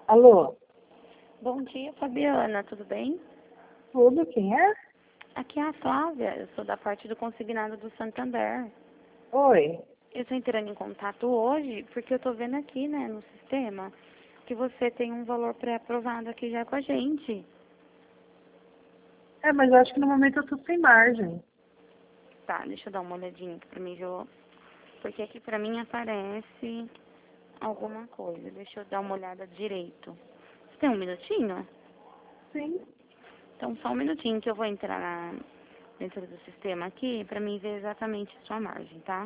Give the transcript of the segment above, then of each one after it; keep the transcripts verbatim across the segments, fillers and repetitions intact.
Alô? Bom dia, Fabiana, tudo bem? Tudo, quem é? Aqui é a Flávia, eu sou da parte do consignado do Santander. Oi. Eu estou entrando em contato hoje porque eu estou vendo aqui, né, no sistema, que você tem um valor pré-aprovado aqui já com a gente. É, mas eu acho que no momento eu tô sem margem. Tá, deixa eu dar uma olhadinha aqui pra mim, Jô. Porque aqui pra mim aparece alguma coisa. Deixa eu dar uma olhada direito. Você tem um minutinho? Sim. Então, só um minutinho que eu vou entrar na- dentro do sistema aqui pra mim ver exatamente a sua margem, tá?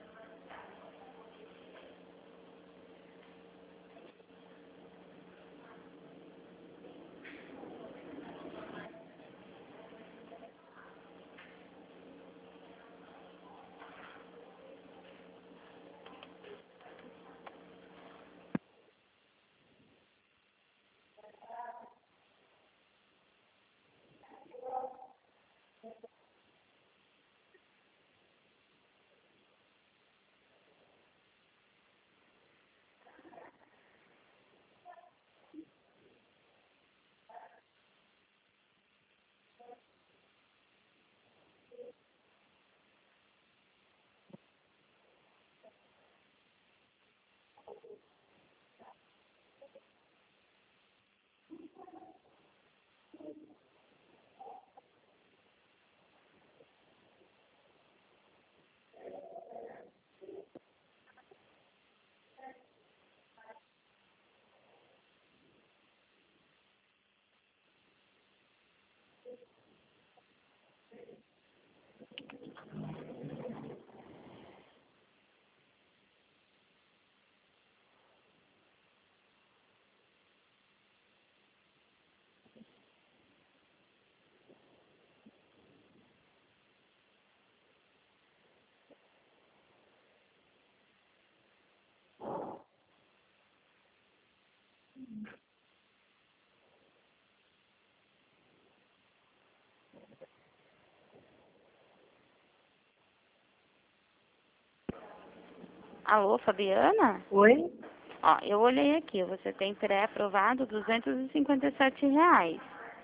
Alô, Fabiana? Oi? Ó, eu olhei aqui, você tem pré-aprovado duzentos e cinquenta e sete reais.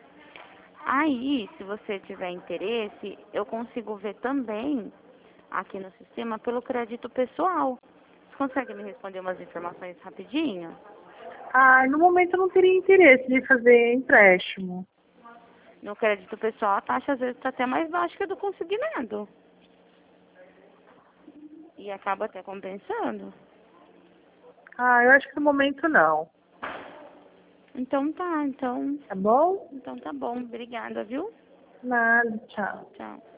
Aí, se você tiver interesse, eu consigo ver também aqui no sistema pelo crédito pessoal. Você consegue me responder umas informações rapidinho? Ah, no momento eu não teria interesse de fazer empréstimo. No crédito pessoal, a taxa às vezes está até mais baixa que a do consignado. E acaba até compensando. Ah, eu acho que no momento não. Então tá, então, Tá bom? então tá bom. Obrigada, viu? Nada, tchau. Tchau.